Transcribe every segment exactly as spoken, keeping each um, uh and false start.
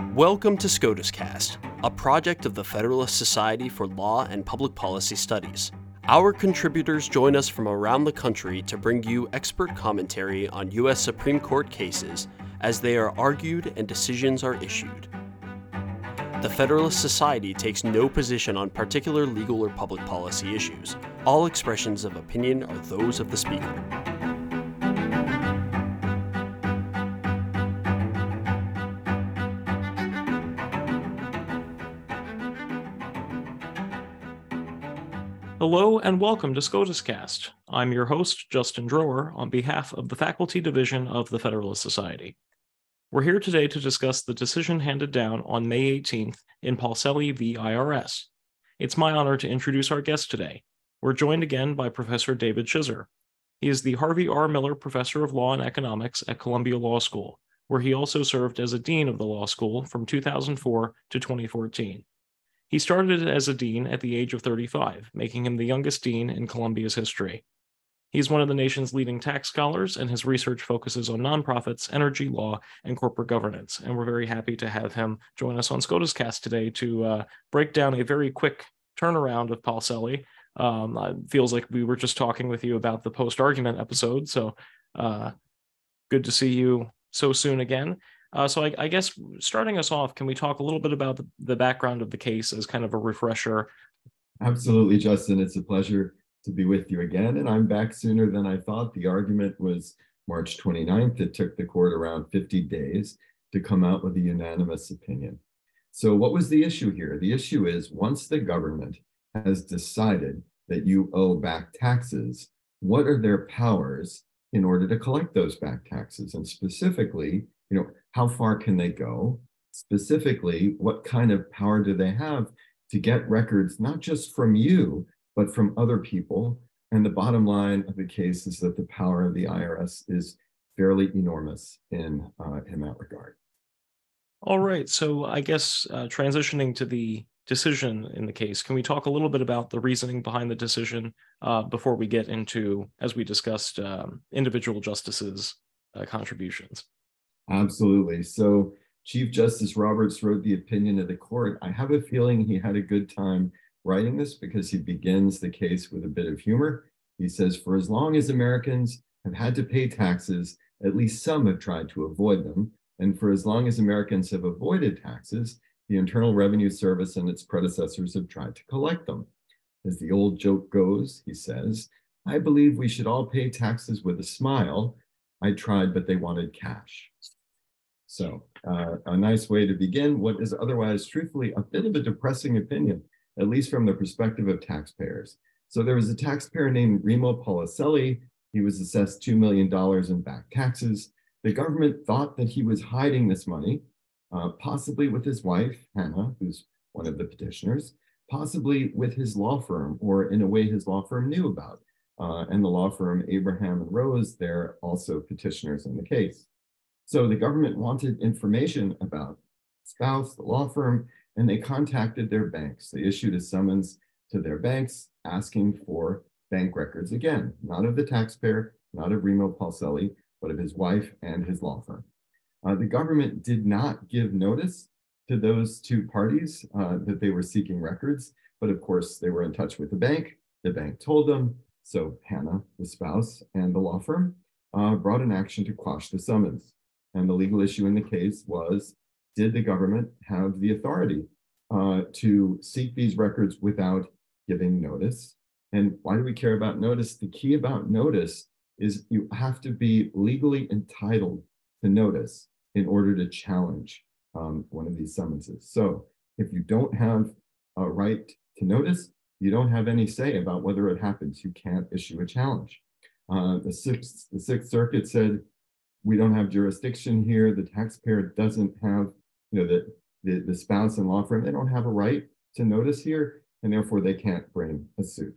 Welcome to SCOTUScast, a project of the Federalist Society for Law and Public Policy Studies. Our contributors join us from around the country to bring you expert commentary on U S Supreme Court cases as they are argued and decisions are issued. The Federalist Society takes no position on particular legal or public policy issues. All expressions of opinion are those of the speaker. Hello and welcome to SCOTUScast. I'm your host, Justin Drower, on behalf of the Faculty Division of the Federalist Society. We're here today to discuss the decision handed down on May eighteenth in Paulselli v. I R S. It's my honor to introduce our guest today. We're joined again by Professor David Chiser. He is the Harvey R. Miller Professor of Law and Economics at Columbia Law School, where he also served as a dean of the law school from two thousand four to twenty fourteen. He started as a dean at the age of thirty-five, making him the youngest dean in Columbia's history. He's one of the nation's leading tax scholars, and his research focuses on nonprofits, energy law, and corporate governance. And we're very happy to have him join us on SCOTUScast today to uh, break down a very quick turnaround of Paulselli. Um, it feels like we were just talking with you about the post-argument episode, so uh, good to see you so soon again. Uh, so I, I guess starting us off, can we talk a little bit about the, the background of the case as kind of a refresher? Absolutely, Justin. It's a pleasure to be with you again. And I'm back sooner than I thought. The argument was March twenty-ninth. It took the court around fifty days to come out with a unanimous opinion. So what was the issue here? The issue is once the government has decided that you owe back taxes, what are their powers in order to collect those back taxes? And specifically, you know, how far can they go? Specifically, what kind of power do they have to get records, not just from you, but from other people? And the bottom line of the case is that the power of the I R S is fairly enormous in, uh, in that regard. All right, so I guess uh, transitioning to the decision in the case, can we talk a little bit about the reasoning behind the decision uh, before we get into, as we discussed, um, individual justices' uh, contributions? Absolutely. So Chief Justice Roberts wrote the opinion of the court. I have a feeling he had a good time writing this because he begins the case with a bit of humor. He says, for as long as Americans have had to pay taxes, at least some have tried to avoid them. And for as long as Americans have avoided taxes, the Internal Revenue Service and its predecessors have tried to collect them. As the old joke goes, he says, I believe we should all pay taxes with a smile. I tried, but they wanted cash. So uh, a nice way to begin what is otherwise, truthfully, a bit of a depressing opinion, at least from the perspective of taxpayers. So there was a taxpayer named Remo Paulselli. He was assessed two million dollars in back taxes. The government thought that he was hiding this money, uh, possibly with his wife, Hannah, who's one of the petitioners, possibly with his law firm, or in a way his law firm knew about. Uh, and the law firm Abraham and Rose, they're also petitioners in the case. So the government wanted information about spouse, the law firm, and they contacted their banks. They issued a summons to their banks asking for bank records, again, not of the taxpayer, not of Remo Paulselli, but of his wife and his law firm. Uh, the government did not give notice to those two parties uh, that they were seeking records, but of course they were in touch with the bank. The bank told them, so Hannah, the spouse, and the law firm uh, brought an action to quash the summons. And the legal issue in the case was, did the government have the authority uh, to seek these records without giving notice? And why do we care about notice? The key about notice is you have to be legally entitled to notice in order to challenge um, one of these summonses. So if you don't have a right to notice, you don't have any say about whether it happens. You can't issue a challenge. Uh, the Sixth, the Sixth Circuit said, we don't have jurisdiction here. The taxpayer doesn't have, you know, the, the, the spouse and law firm, they don't have a right to notice here, and therefore they can't bring a suit.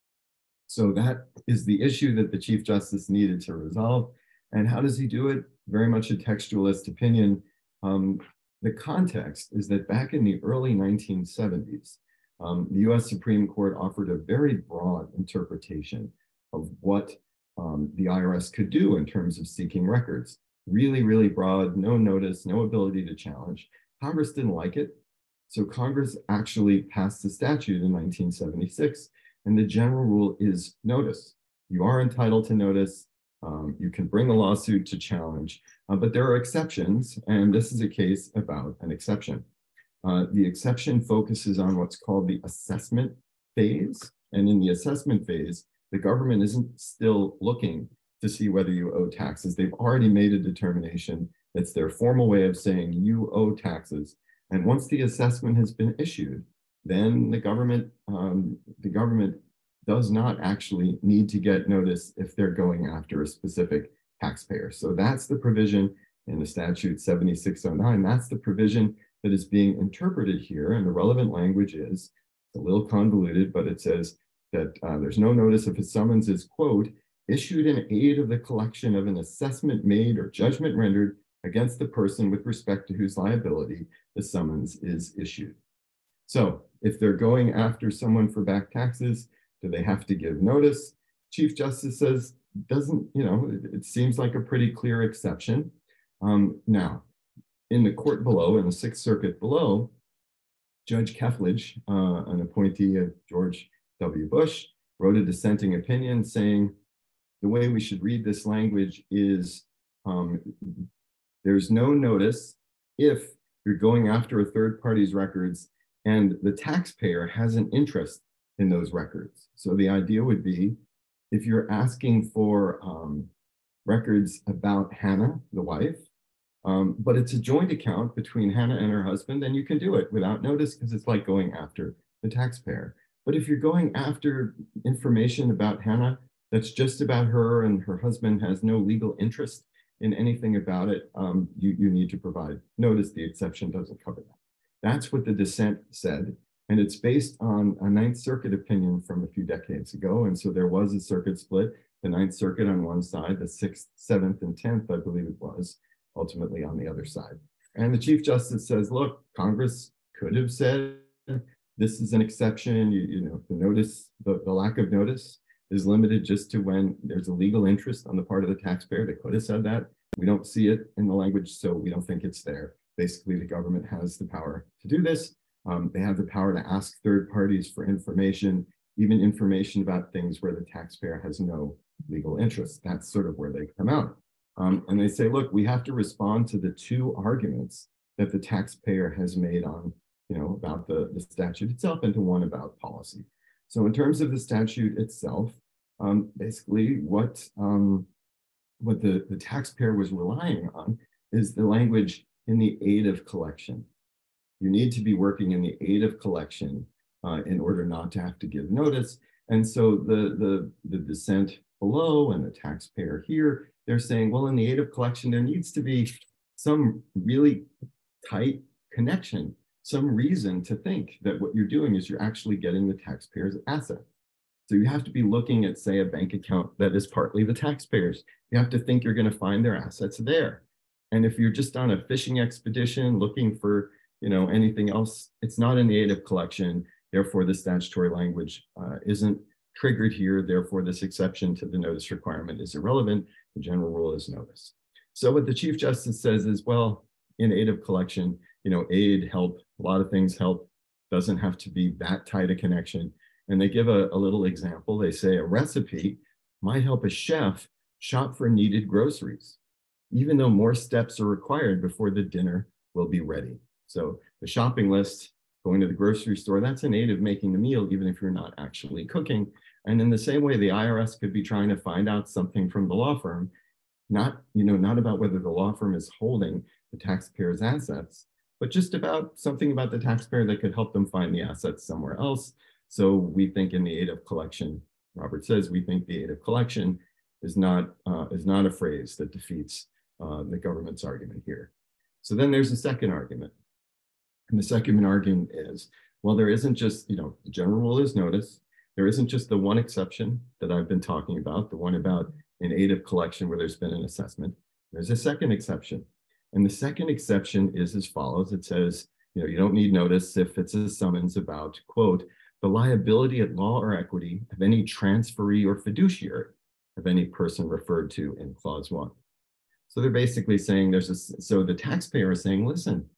So that is the issue that the Chief Justice needed to resolve. And how does he do it? Very much a textualist opinion. Um, the context is that back in the early nineteen seventies, um, the U S Supreme Court offered a very broad interpretation of what Um, the I R S could do in terms of seeking records. Really, really broad, no notice, no ability to challenge. Congress didn't like it. So Congress actually passed the statute in nineteen seventy-six, and the general rule is notice. You are entitled to notice. Um, you can bring a lawsuit to challenge, uh, but there are exceptions, and this is a case about an exception. Uh, the exception focuses on what's called the assessment phase, and in the assessment phase, the government isn't still looking to see whether you owe taxes. They've already made a determination. It's their formal way of saying you owe taxes. And once the assessment has been issued, then the government, um, the government does not actually need to get notice if they're going after a specific taxpayer. So that's the provision in the statute seventy-six oh nine. That's the provision that is being interpreted here. And the relevant language is a little convoluted, but it says that uh, there's no notice if a summons is, quote, issued in aid of the collection of an assessment made or judgment rendered against the person with respect to whose liability the summons is issued. So if they're going after someone for back taxes, do they have to give notice? Chief Justice says, doesn't, you know, it, it seems like a pretty clear exception. Um, now, in the court below, in the Sixth Circuit below, Judge Kethledge, uh, an appointee of George W. Bush, wrote a dissenting opinion saying the way we should read this language is um, there's no notice if you're going after a third party's records and the taxpayer has an interest in those records. So the idea would be if you're asking for um, records about Hannah, the wife, um, but it's a joint account between Hannah and her husband, then you can do it without notice because it's like going after the taxpayer. But if you're going after information about Hannah that's just about her and her husband has no legal interest in anything about it, um, you, you need to provide notice. The exception doesn't cover that. That's what the dissent said. And it's based on a Ninth Circuit opinion from a few decades ago. And so there was a circuit split, the Ninth Circuit on one side, the Sixth, Seventh, and Tenth, I believe it was, ultimately on the other side. And the Chief Justice says, look, Congress could have said, this is an exception, you, you know, the notice, the, the lack of notice is limited just to when there's a legal interest on the part of the taxpayer. They could have said that. We don't see it in the language, so we don't think it's there. Basically, the government has the power to do this. Um, they have the power to ask third parties for information, even information about things where the taxpayer has no legal interest. That's sort of where they come out. Um, and they say, look, we have to respond to the two arguments that the taxpayer has made on, you know, about the, the statute itself and to one about policy. So in terms of the statute itself, um, basically what, um, what the, the taxpayer was relying on is the language in the aid of collection. You need to be working in the aid of collection uh, in order not to have to give notice. And so the, the, the dissent below and the taxpayer here, they're saying, well, in the aid of collection, there needs to be some really tight connection, some reason to think that what you're doing is you're actually getting the taxpayer's asset. So you have to be looking at, say, a bank account that is partly the taxpayer's. You have to think you're going to find their assets there. And if you're just on a fishing expedition looking for, you know, anything else, it's not in the aid of collection. Therefore, the statutory language uh, isn't triggered here. Therefore, this exception to the notice requirement is irrelevant. The general rule is notice. So what the Chief Justice says is, well, in aid of collection, you know, aid, help, a lot of things help, doesn't have to be that tight a connection. And they give a, a little example. They say a recipe might help a chef shop for needed groceries, even though more steps are required before the dinner will be ready. So the shopping list, going to the grocery store, that's an aid of making the meal, even if you're not actually cooking. And in the same way, the I R S could be trying to find out something from the law firm, not, you know, not about whether the law firm is holding the taxpayer's assets, but just about something about the taxpayer that could help them find the assets somewhere else. So we think in the aid of collection, Robert says, we think the aid of collection is not, uh, is not a phrase that defeats uh, the government's argument here. So then there's a second argument. And the second argument is, well, there isn't just, you know, the general rule is notice. There isn't just the one exception that I've been talking about, the one about in aid of collection where there's been an assessment. There's a second exception. And the second exception is as follows. It says, you know, you don't need notice if it's a summons about, quote, the liability at law or equity of any transferee or fiduciary of any person referred to in clause one. So they're basically saying there's a, so the taxpayer is saying, listen,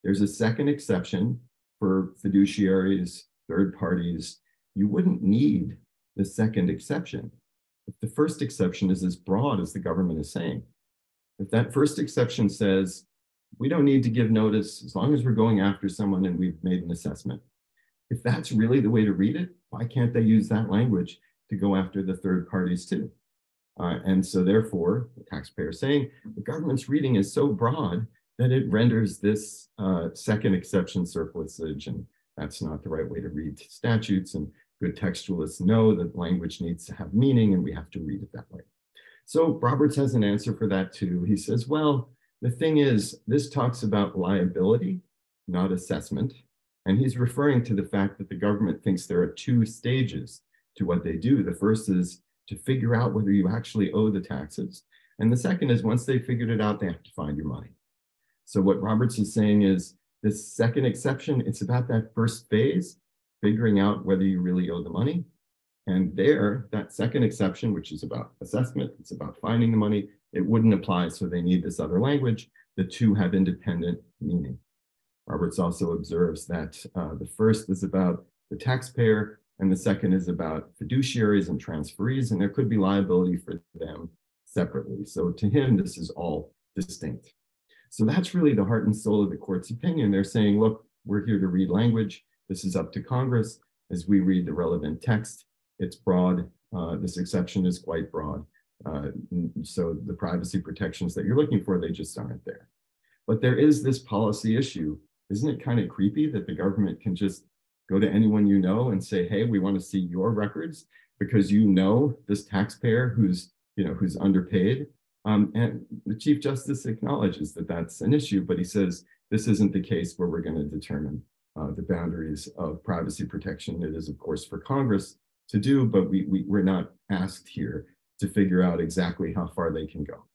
There's a second exception for fiduciaries, third parties. You wouldn't need the second exception if the first exception is as broad as the government is saying. If that first exception says, we don't need to give notice as long as we're going after someone and we've made an assessment. If that's really the way to read it, why can't they use that language to go after the third parties too? Uh, and so therefore, the taxpayer is saying the government's reading is so broad that it renders this uh, second exception surplusage, and that's not the right way to read statutes. And good textualists know that language needs to have meaning, and we have to read it that way. So Roberts has an answer for that too. He says, well, the thing is, this talks about liability, not assessment. And he's referring to the fact that the government thinks there are two stages to what they do. The first is to figure out whether you actually owe the taxes. And the second is once they figured it out, they have to find your money. So what Roberts is saying is this second exception, it's about that first phase, figuring out whether you really owe the money. And there, that second exception, which is about assessment, it's about finding the money, it wouldn't apply, so they need this other language. The two have independent meaning. Roberts also observes that uh, the first is about the taxpayer, and the second is about fiduciaries and transferees, and there could be liability for them separately. So to him, this is all distinct. So that's really the heart and soul of the court's opinion. They're saying, look, we're here to read language. This is up to Congress. As we read the relevant text, it's broad. Uh, this exception is quite broad. Uh, so the privacy protections that you're looking for, they just aren't there. But there is this policy issue. Isn't it kind of creepy that the government can just go to anyone you know and say, hey, we want to see your records because you know this taxpayer who's, you know, who's underpaid? Um, and the Chief Justice acknowledges that that's an issue, but he says this isn't the case where we're going to determine uh, the boundaries of privacy protection. It is, of course, for Congress to do, but we, we, we're not asked here to figure out exactly how far they can go.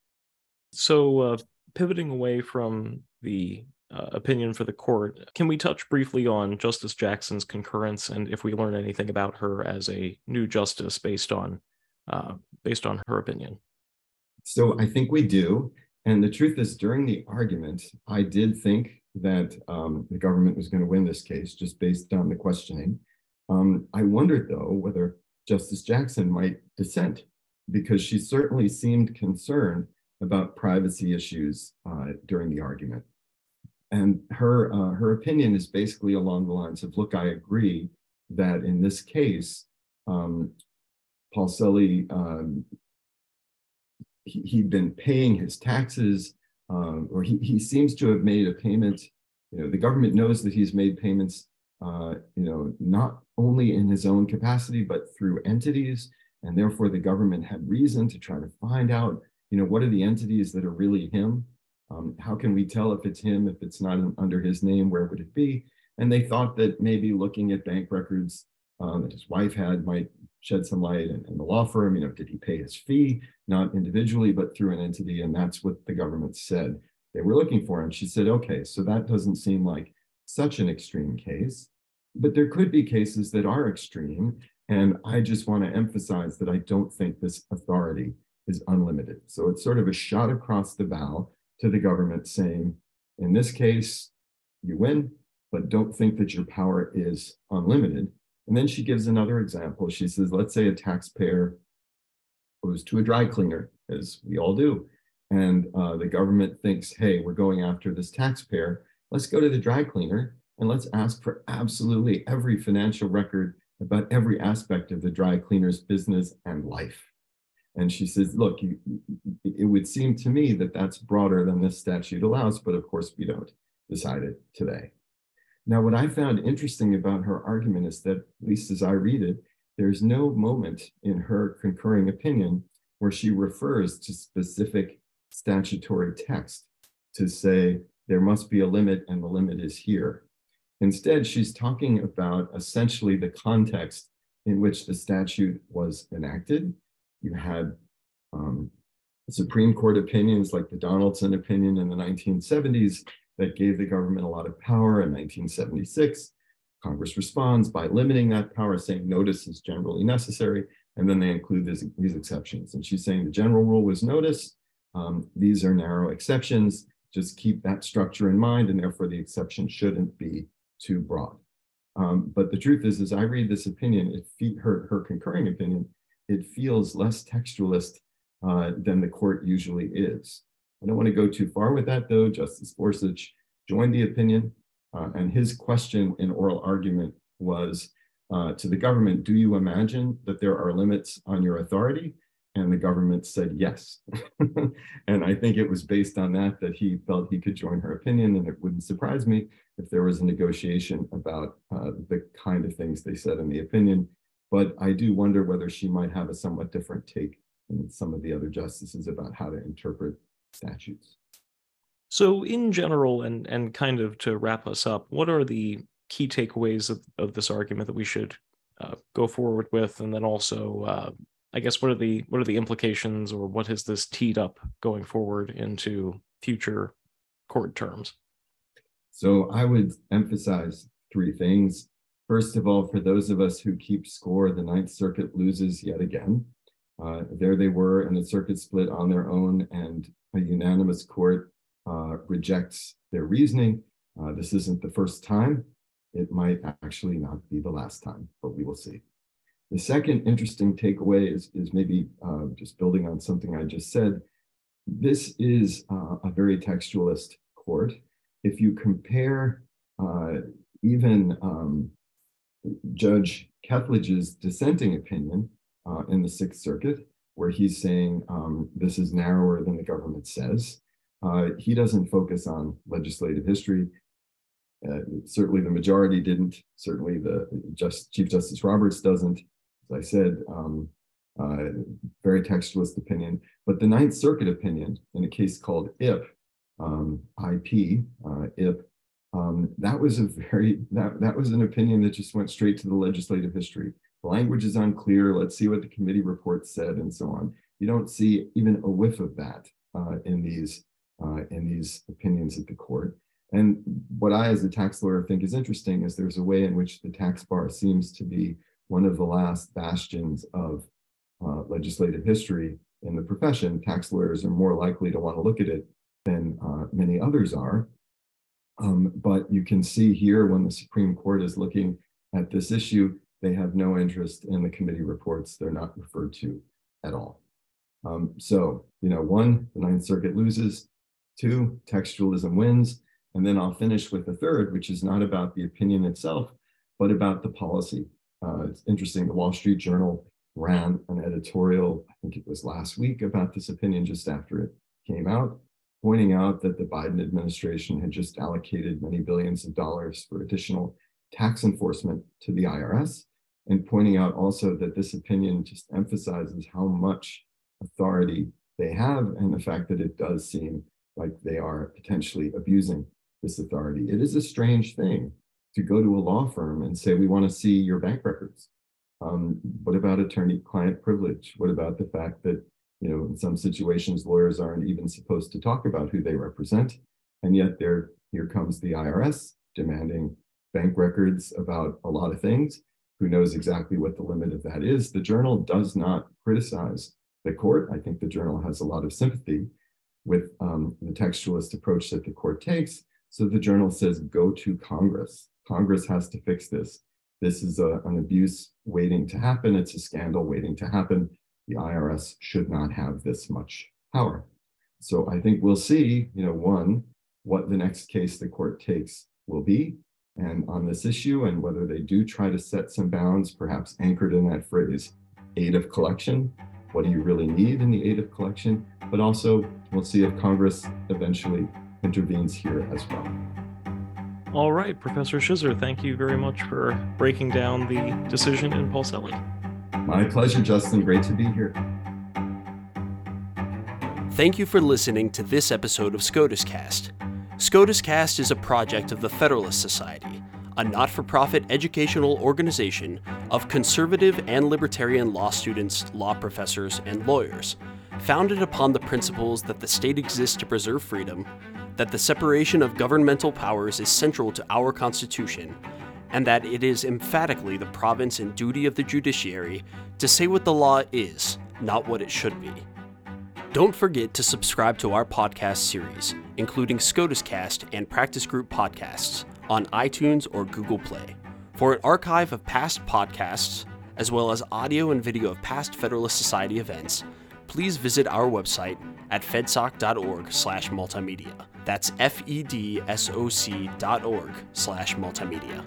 So uh, pivoting away from the uh, opinion for the court, can we touch briefly on Justice Jackson's concurrence and if we learn anything about her as a new justice based on uh, based on her opinion? So I think we do. And the truth is, during the argument, I did think that um, the government was going to win this case just based on the questioning. Um, I wondered, though, whether Justice Jackson might dissent, because she certainly seemed concerned about privacy issues uh, during the argument. And her, uh, her opinion is basically along the lines of, look, I agree that in this case, um, Paulselli, um, he, he'd been paying his taxes, um, or he, he seems to have made a payment. You know, the government knows that he's made payments, uh, you know, not only in his own capacity, but through entities. And therefore, the government had reason to try to find out, you know, what are the entities that are really him? Um, how can we tell if it's him, if it's not under his name, where would it be? And they thought that maybe looking at bank records um, that his wife had might shed some light. And, and the law firm, you know, did he pay his fee, not individually, but through an entity? And that's what the government said they were looking for. And she said, okay, so that doesn't seem like such an extreme case, but there could be cases that are extreme. And I just want to emphasize that I don't think this authority is unlimited. So it's sort of a shot across the bow to the government saying, in this case, you win, but don't think that your power is unlimited. And then she gives another example. She says, let's say a taxpayer goes to a dry cleaner, as we all do, and uh, the government thinks, hey, we're going after this taxpayer. Let's go to the dry cleaner and let's ask for absolutely every financial record about every aspect of the dry cleaner's business and life. And she says, look, you, it would seem to me that that's broader than this statute allows, but of course we don't decide it today. Now, what I found interesting about her argument is that, at least as I read it, there's no moment in her concurring opinion where she refers to specific statutory text to say there must be a limit and the limit is here. Instead, she's talking about essentially the context in which the statute was enacted. You had um, Supreme Court opinions like the Donaldson opinion in the nineteen seventies that gave the government a lot of power. In nineteen seventy-six, Congress responds by limiting that power, saying notice is generally necessary, and then they include this, these exceptions. And she's saying the general rule was notice. Um, these are narrow exceptions. just keep that structure in mind, and therefore the exception shouldn't be too broad. Um, but the truth is, as I read this opinion, it fe- her, her concurring opinion, it feels less textualist uh, than the court usually is. I don't want to go too far with that, though. Justice Gorsuch joined the opinion, uh, and his question in oral argument was uh, to the government, do you imagine that there are limits on your authority? And the government said yes. And I think it was based on that that he felt he could join her opinion, and it wouldn't surprise me if there was a negotiation about uh, the kind of things they said in the opinion. But I do wonder whether she might have a somewhat different take than some of the other justices about how to interpret statutes. So in general, and and kind of to wrap us up, what are the key takeaways of, of this argument that we should uh, go forward with? And then also, uh, I guess, what are the what are the implications, or what has this teed up going forward into future court terms? So I would emphasize three things. First of all, for those of us who keep score, the Ninth Circuit loses yet again. Uh, there they were in a circuit split on their own, and a unanimous court uh, rejects their reasoning. Uh, this isn't the first time. It might actually not be the last time, but we will see. The second interesting takeaway is, is maybe uh, just building on something I just said. This is uh, a very textualist court. If you compare uh, even um, Judge Kethledge's dissenting opinion uh, in the Sixth Circuit, where he's saying um, this is narrower than the government says, uh, he doesn't focus on legislative history. Uh, certainly the majority didn't. Certainly the just, Chief Justice Roberts doesn't. As I said, um, uh, very textualist opinion. But the Ninth Circuit opinion in a case called I P, um, I P, uh, I P, um, that was a very, that, that was an opinion that just went straight to the legislative history. The language is unclear. Let's see what the committee report said and so on. You don't see even a whiff of that uh, in these uh, in these opinions at the court. And what I, as a tax lawyer, think is interesting is there's a way in which the tax bar seems to be one of the last bastions of uh, legislative history in the profession. Tax lawyers are more likely to want to look at it than uh, many others are. Um, but you can see here when the Supreme Court is looking at this issue, they have no interest in the committee reports. They're not referred to at all. Um, so, you know, one, the Ninth Circuit loses. Two, textualism wins. And then I'll finish with the third, which is not about the opinion itself, but about the policy. Uh, it's interesting, the Wall Street Journal ran an editorial, I think it was last week, about this opinion just after it came out, pointing out that the Biden administration had just allocated many billions of dollars for additional tax enforcement to the I R S, and pointing out also that this opinion just emphasizes how much authority they have and the fact that it does seem like they are potentially abusing this authority. It is a strange thing to go to a law firm and say, we want to see your bank records. Um, what about attorney-client privilege? What about the fact that, you know, in some situations, lawyers aren't even supposed to talk about who they represent, and yet there, here comes the I R S demanding bank records about a lot of things. Who knows exactly what the limit of that is? The Journal does not criticize the court. I think the Journal has a lot of sympathy with um, the textualist approach that the court takes. So the Journal says, go to Congress. Congress has to fix this. This is a, an abuse waiting to happen. It's a scandal waiting to happen. The I R S should not have this much power. So I think we'll see, you know, one, what the next case the court takes will be, and on this issue, and whether they do try to set some bounds, perhaps anchored in that phrase, aid of collection. What do you really need in the aid of collection? But also, we'll see if Congress eventually intervenes here as well. All right, Professor Shizer, thank you very much for breaking down the decision in Paulselli. My pleasure, Justin. Great to be here. Thank you for listening to this episode of SCOTUScast. SCOTUScast is a project of the Federalist Society, a not-for-profit educational organization of conservative and libertarian law students, law professors, and lawyers, founded upon the principles that the state exists to preserve freedom, that the separation of governmental powers is central to our Constitution, and that it is emphatically the province and duty of the judiciary to say what the law is, not what it should be. Don't forget to subscribe to our podcast series, including SCOTUScast and Practice Group podcasts, on iTunes or Google Play. For an archive of past podcasts, as well as audio and video of past Federalist Society events, please visit our website at fedsoc.org slash multimedia. That's F-E-D-S-O-C dot org slash multimedia.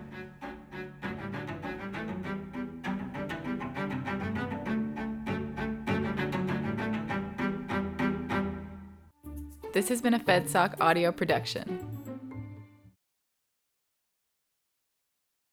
This has been a FedSoc audio production.